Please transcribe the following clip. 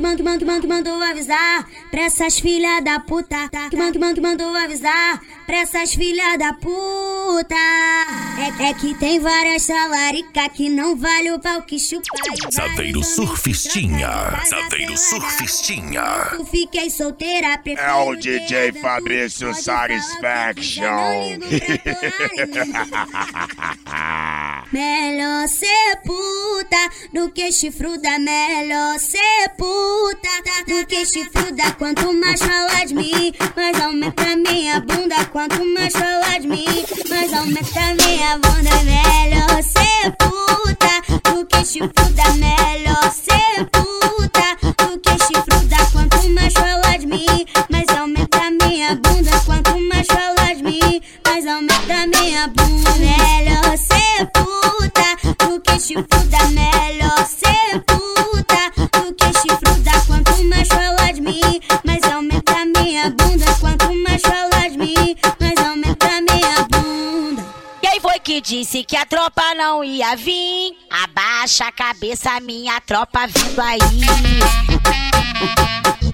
que mandou avisar pra essas filha da puta. Que mandou avisar pra essas filha da puta. É que tem várias talarica que não vale o pau que chupa. Saveiro Surfistinha. Saveiro Surfistinha. Eu fiquei solteira, É o DJ Fabrício Satisfaction. Melhor ser puta do que chifruda. Melhor ser puta do que chifruda. Quanto mais falar de mim, mais aumenta minha bunda. Quanto mais falar de mim, mais aumenta minha bunda. Melhor ser puta do que chifruda. Melhor ser puta do que chifruda. Quanto mais falar de mim, mais aumenta minha bunda. Quanto mais falar de mim, mais aumenta minha bunda. Melhor ser puta do que chifruda. Melhor ser puta do que chifruda. Quanto mais falar de mim, mais aumenta minha bunda. Quanto mais falar de mim, mais aumenta minha bunda. Quem foi que disse que a tropa não ia vir? Abaixa a cabeça, minha tropa vindo aí.